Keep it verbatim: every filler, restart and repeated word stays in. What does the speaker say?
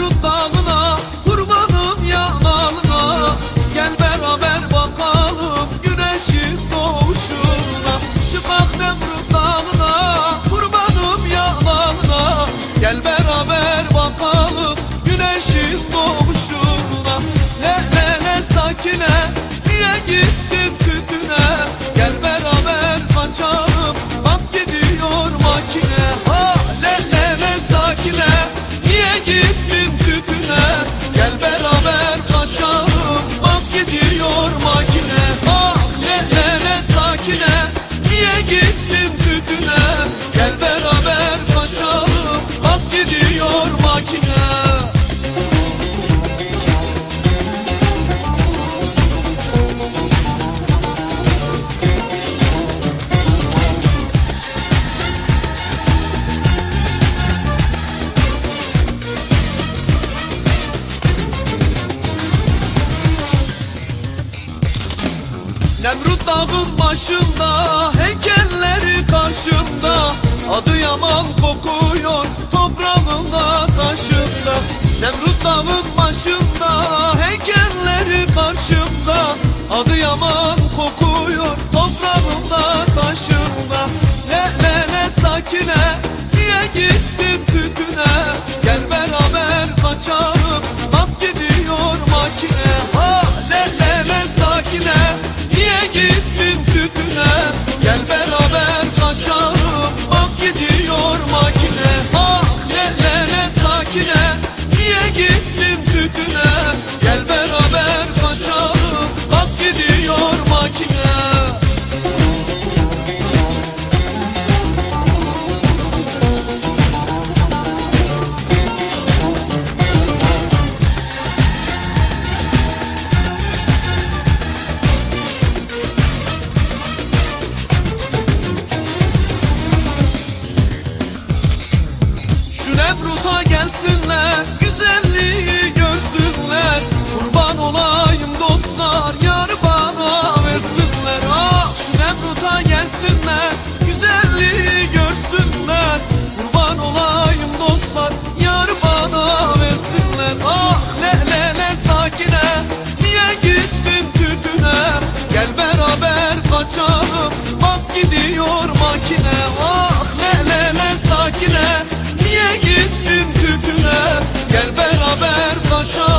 Nemrut Dağı'na, kurbanım yanağına. Gel beraber bakalım güneşin doğuşuna. Çıkak Nemrut Dağı'na, kurbanım yanağına. Gel beraber bakalım güneşin doğuşuna. Le le le sakine, niye gittin tütüne? Gel beraber kaçalım, bak gidiyor makine. Ha le le le sakine, niye gittin tütüne? Gel beraber kaçalım, bak gidiyor makine. Ha le le le sakine, niye gittin tütüne? Gel beraber kaçalım, bak gidiyor makine. Nemrut Dağı'nın başında, heykelleri karşımda. Adıyaman kokuyor toprağında taşında. Nemrut Dağı'nın başında, heykelleri karşımda. Adıyaman kokuyor toprağında taşında. Le le le sakine, niye gittin tütüne? Gel beraber kaçalım, bak gidiyor makine. Ha le le le sakine, niye gittin tütüne? Gel beraber kaçalım, bak gidiyor makine. Ah le le le sakine, niye gittin tütüne? Gel beraber kaçalım, bak gidiyor makine. Nemrut'a gelsinler, güzelliği görsünler. Kurban olayım dostlar, yar bana versinler. Ah şu Nemrut'a gelsinler, güzelliği görsünler. Kurban olayım dostlar, yar bana versinler. Ah le le le sakine, niye gittin tütüne? Gel beraber kaçalım, bak gidiyor makine. Ah le le le sakine, niye gittin tütüne? Gel beraber kaçalım.